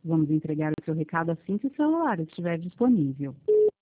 Vamos entregar o seu recado assim que o celular estiver disponível.